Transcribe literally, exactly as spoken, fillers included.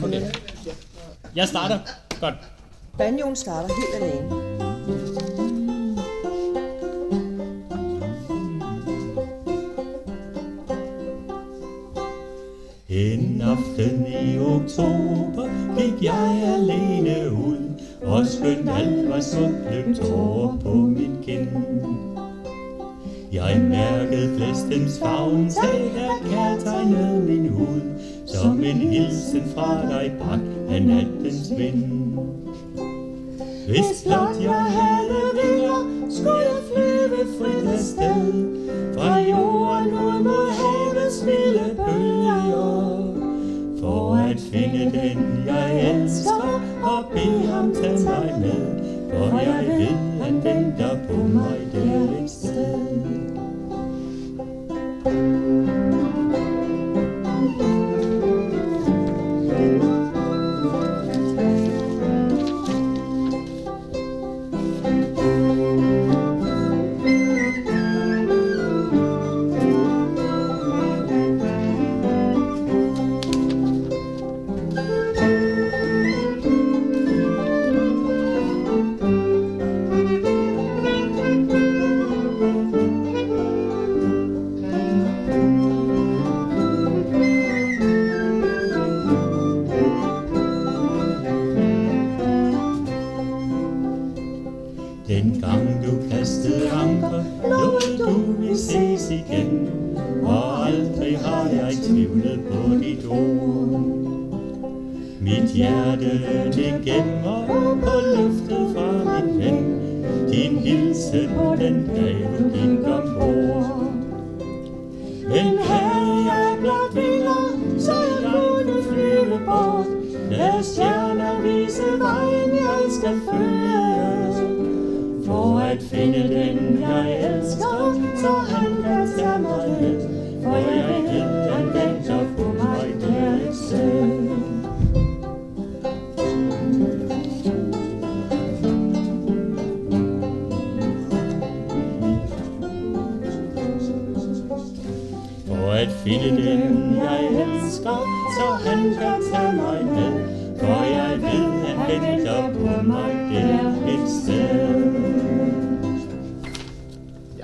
Okay. Jeg starter. Godt. Banjoen starter helt alene. En aften i oktober gik jeg alene ud, og skønt alt var smukt, løb tårer på min kind. Jeg mærkede blæstens favn, tag der kærtegnede min hud, som en hilsen fra dig bragt af nattens vind. Hvis blot jeg havde vinger, skulle jeg flyve frit afsted, fra jorden ud mod havets vilde bølger, for at finde den jeg elsker, og bede ham tage mig med, for jeg ved han venter på mig der et sted. Den gang du kastede anker, lovede du vi ses igen, og aldrig har jeg tvivlet på dit ord. Mit hjerte det gemmer på løftet fra min ven, din hilsen på den dag du gik ombord. Men havde jeg blot vinger, så jeg kunne flyve bort, lad stjerner vise vejen jeg skal følge, for at finde den jeg elsker, så han kan tage mig med, for jeg ved han venter på mig der et sted. For at finde den jeg elsker, så han kan tage mig med, for jeg ved han venter på mig der et sted.